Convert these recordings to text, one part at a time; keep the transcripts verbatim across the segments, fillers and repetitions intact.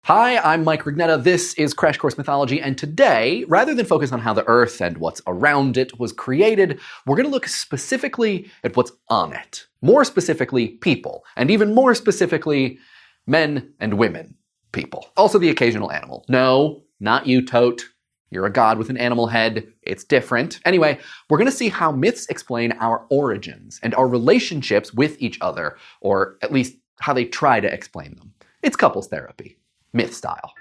Hi, I'm Mike Rugnetta. This is Crash Course Mythology, and today, rather than focus on how the Earth and what's around it was created, we're going to look specifically at what's on it. More specifically, people, and even more specifically, men and women people. Also the occasional animal. No, not you, Tote. You're a god with an animal head. It's different. Anyway, we're going to see how myths explain our origins and our relationships with each other, or at least how they try to explain them. It's couples therapy. Myth style.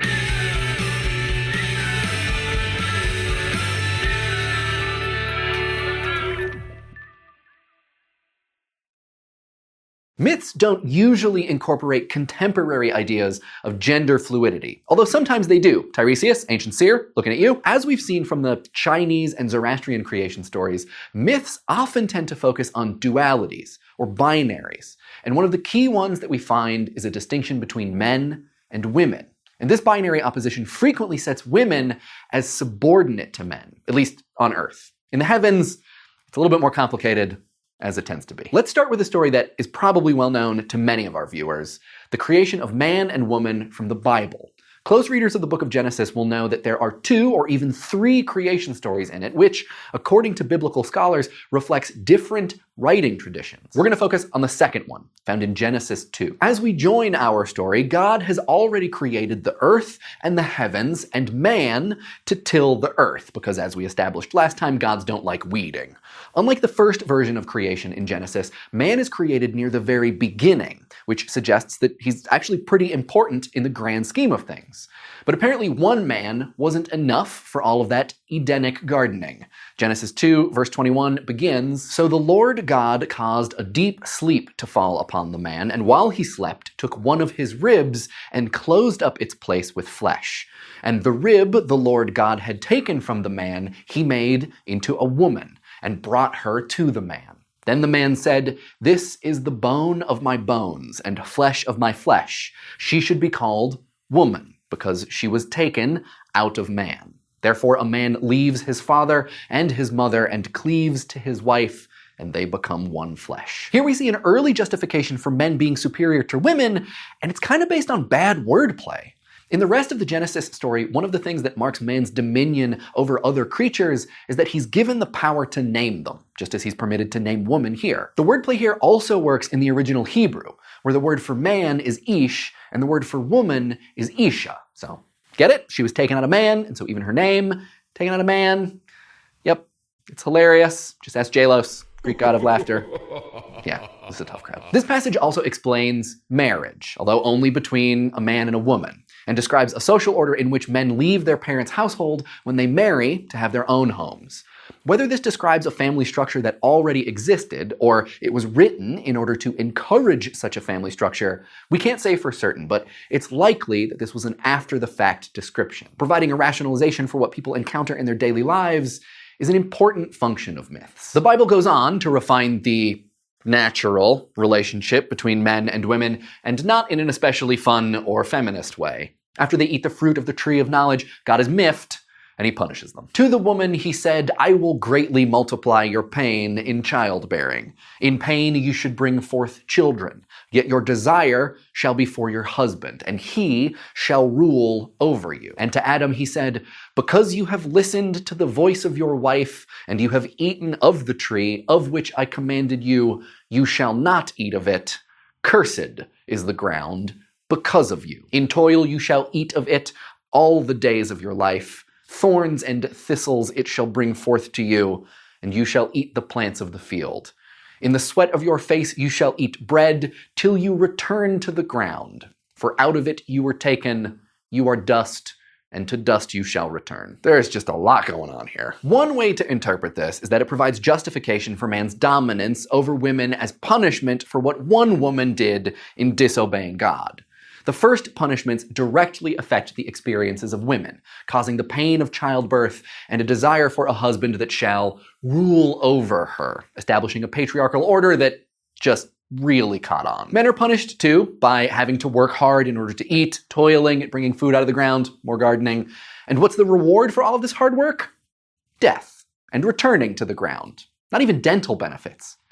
Myths don't usually incorporate contemporary ideas of gender fluidity, although sometimes they do. Tiresias, ancient seer, looking at you. As we've seen from the Chinese and Zoroastrian creation stories, myths often tend to focus on dualities, or binaries. And one of the key ones that we find is a distinction between men and women. And this binary opposition frequently sets women as subordinate to men, at least on Earth. In the heavens, it's a little bit more complicated, as it tends to be. Let's start with a story that is probably well known to many of our viewers, the creation of man and woman from the Bible. Close readers of the book of Genesis will know that there are two or even three creation stories in it, which, according to biblical scholars, reflects different writing traditions. We're going to focus on the second one, found in Genesis two. As we join our story, God has already created the earth and the heavens and man to till the earth, because as we established last time, gods don't like weeding. Unlike the first version of creation in Genesis, man is created near the very beginning, which suggests that he's actually pretty important in the grand scheme of things. But apparently one man wasn't enough for all of that Edenic gardening. Genesis two, verse twenty-one begins, "So the Lord God caused a deep sleep to fall upon the man, and while he slept, took one of his ribs and closed up its place with flesh. And the rib the Lord God had taken from the man, he made into a woman, and brought her to the man. Then the man said, 'This is the bone of my bones and flesh of my flesh. She should be called woman, because she was taken out of man. Therefore a man leaves his father and his mother and cleaves to his wife, and they become one flesh.'" Here we see an early justification for men being superior to women, and it's kind of based on bad wordplay. In the rest of the Genesis story, one of the things that marks man's dominion over other creatures is that he's given the power to name them, just as he's permitted to name woman here. The wordplay here also works in the original Hebrew, where the word for man is ish, and the word for woman is isha. So, get it? She was taken out of man, and so even her name, taken out of man. Yep, it's hilarious. Just ask Jalos, Greek god of laughter. Yeah, this is a tough crowd. This passage also explains marriage, although only between a man and a woman, and describes a social order in which men leave their parents' household when they marry to have their own homes. Whether this describes a family structure that already existed, or it was written in order to encourage such a family structure, we can't say for certain, but it's likely that this was an after-the-fact description. Providing a rationalization for what people encounter in their daily lives is an important function of myths. The Bible goes on to refine the natural relationship between men and women, and not in an especially fun or feminist way. After they eat the fruit of the tree of knowledge, God is miffed, and he punishes them. "To the woman he said, 'I will greatly multiply your pain in childbearing. In pain you should bring forth children. Yet your desire shall be for your husband, and he shall rule over you.' And to Adam he said, 'Because you have listened to the voice of your wife, and you have eaten of the tree of which I commanded you, you shall not eat of it. Cursed is the ground because of you. In toil you shall eat of it all the days of your life. Thorns and thistles it shall bring forth to you, and you shall eat the plants of the field. In the sweat of your face you shall eat bread, till you return to the ground. For out of it you were taken, you are dust, and to dust you shall return." There's just a lot going on here. One way to interpret this is that it provides justification for man's dominance over women as punishment for what one woman did in disobeying God. The first punishments directly affect the experiences of women, causing the pain of childbirth and a desire for a husband that shall rule over her, establishing a patriarchal order that just really caught on. Men are punished too by having to work hard in order to eat, toiling at bringing food out of the ground, more gardening. And what's the reward for all of this hard work? Death and returning to the ground. Not even dental benefits.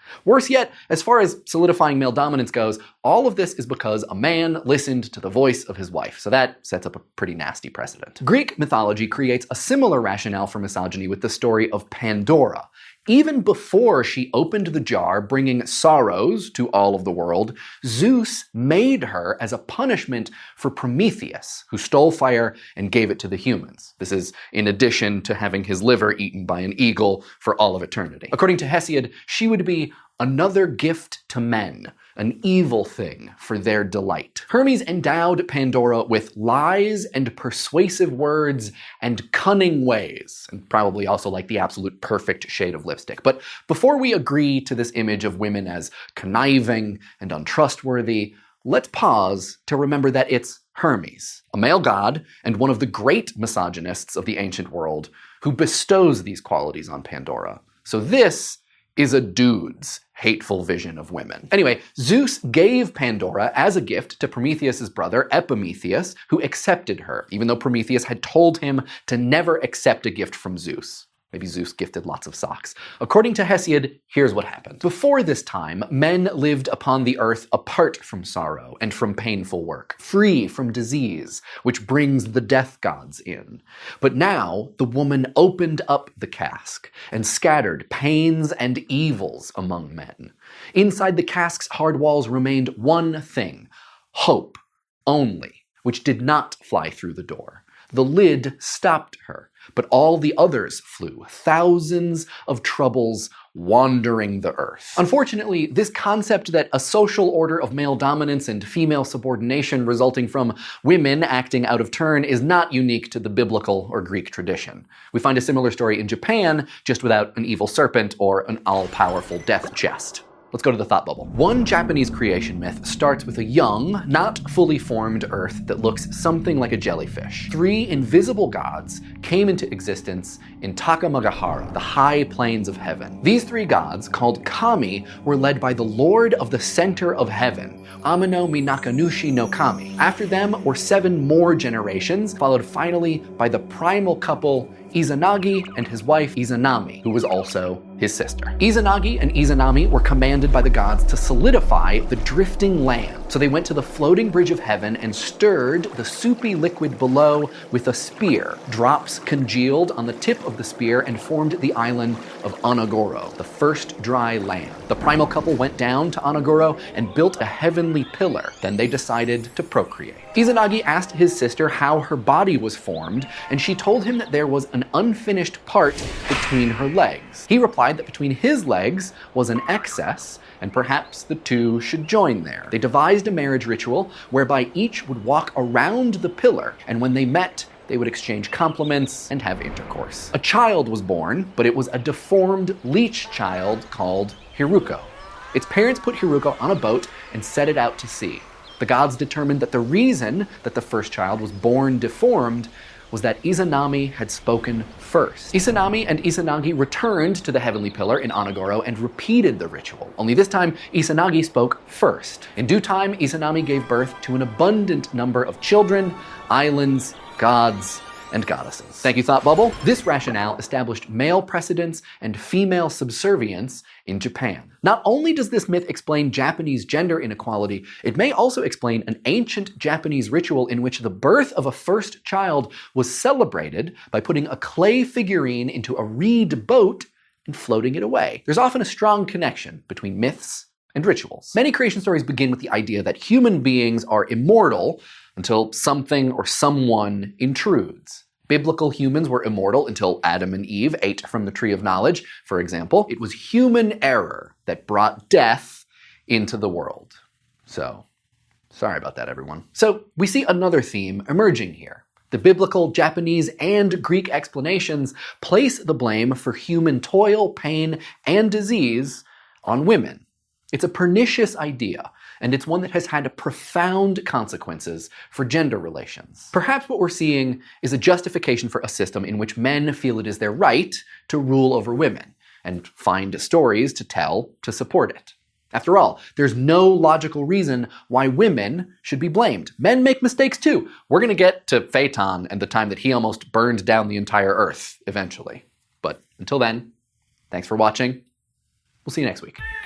Worse yet, as far as solidifying male dominance goes, all of this is because a man listened to the voice of his wife, so that sets up a pretty nasty precedent. Greek mythology creates a similar rationale for misogyny with the story of Pandora. Even before she opened the jar, bringing sorrows to all of the world, Zeus made her as a punishment for Prometheus, who stole fire and gave it to the humans. This is in addition to having his liver eaten by an eagle for all of eternity. According to Hesiod, she would be another gift to men, an evil thing for their delight. Hermes endowed Pandora with lies and persuasive words and cunning ways, and probably also like the absolute perfect shade of lipstick. But before we agree to this image of women as conniving and untrustworthy, let's pause to remember that it's Hermes, a male god and one of the great misogynists of the ancient world, who bestows these qualities on Pandora. So this is a dude's hateful vision of women. Anyway, Zeus gave Pandora as a gift to Prometheus' brother, Epimetheus, who accepted her, even though Prometheus had told him to never accept a gift from Zeus. Maybe Zeus gifted lots of socks. According to Hesiod, here's what happened. Before this time, men lived upon the earth apart from sorrow and from painful work, free from disease, which brings the death gods in. But now, the woman opened up the cask and scattered pains and evils among men. Inside the cask's hard walls remained one thing, hope only, which did not fly through the door. The lid stopped her, but all the others flew, thousands of troubles wandering the earth. Unfortunately, this concept that a social order of male dominance and female subordination resulting from women acting out of turn is not unique to the biblical or Greek tradition. We find a similar story in Japan, just without an evil serpent or an all-powerful death chest. Let's go to the thought bubble. One Japanese creation myth starts with a young, not fully formed Earth that looks something like a jellyfish. Three invisible gods came into existence in Takamagahara, the high plains of heaven. These three gods, called Kami, were led by the Lord of the Center of Heaven, Amino Minakanushi no Kami. After them were seven more generations, followed finally by the primal couple Izanagi and his wife Izanami, who was also his sister. Izanagi and Izanami were commanded by the gods to solidify the drifting land. So they went to the floating bridge of heaven and stirred the soupy liquid below with a spear. Drops congealed on the tip of the spear and formed the island of Onogoro, the first dry land. The primal couple went down to Onogoro and built a heavenly pillar. Then they decided to procreate. Izanagi asked his sister how her body was formed, and she told him that there was an unfinished part between her legs. He replied that between his legs was an excess, and perhaps the two should join there. They devised a marriage ritual whereby each would walk around the pillar, and when they met, they would exchange compliments and have intercourse. A child was born, but it was a deformed leech child called Hiruko. Its parents put Hiruko on a boat and set it out to sea. The gods determined that the reason that the first child was born deformed was that Izanami had spoken first. Izanami and Izanagi returned to the heavenly pillar in Onogoro and repeated the ritual. Only this time, Izanagi spoke first. In due time, Izanami gave birth to an abundant number of children, islands, gods, and goddesses. Thank you, Thought Bubble. This rationale established male precedence and female subservience in Japan. Not only does this myth explain Japanese gender inequality, it may also explain an ancient Japanese ritual in which the birth of a first child was celebrated by putting a clay figurine into a reed boat and floating it away. There's often a strong connection between myths and rituals. Many creation stories begin with the idea that human beings are immortal until something or someone intrudes. Biblical humans were immortal until Adam and Eve ate from the tree of knowledge, for example. It was human error that brought death into the world. So, sorry about that, everyone. So, we see another theme emerging here. The biblical, Japanese, and Greek explanations place the blame for human toil, pain, and disease on women. It's a pernicious idea, and it's one that has had profound consequences for gender relations. Perhaps what we're seeing is a justification for a system in which men feel it is their right to rule over women, and find stories to tell to support it. After all, there's no logical reason why women should be blamed. Men make mistakes too. We're gonna get to Phaeton and the time that he almost burned down the entire Earth eventually. But until then, thanks for watching. We'll see you next week.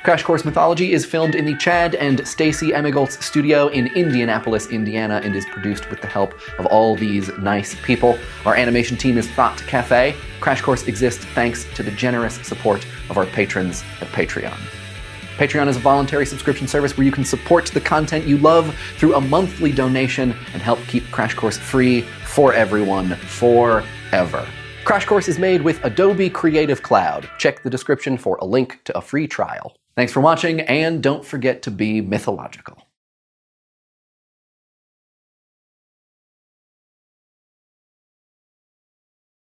Crash Course Mythology is filmed in the Chad and Stacy Emigoltz studio in Indianapolis, Indiana, and is produced with the help of all these nice people. Our animation team is Thought Cafe. Crash Course exists thanks to the generous support of our patrons at Patreon. Patreon is a voluntary subscription service where you can support the content you love through a monthly donation and help keep Crash Course free for everyone, forever. Crash Course is made with Adobe Creative Cloud. Check the description for a link to a free trial. Thanks for watching, and don't forget to be mythological.